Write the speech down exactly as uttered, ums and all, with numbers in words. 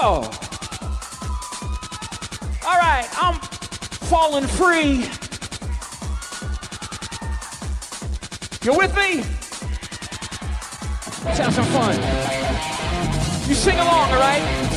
Oh. All right, I'm falling free. You with me? Let's have some fun. You sing along, all right?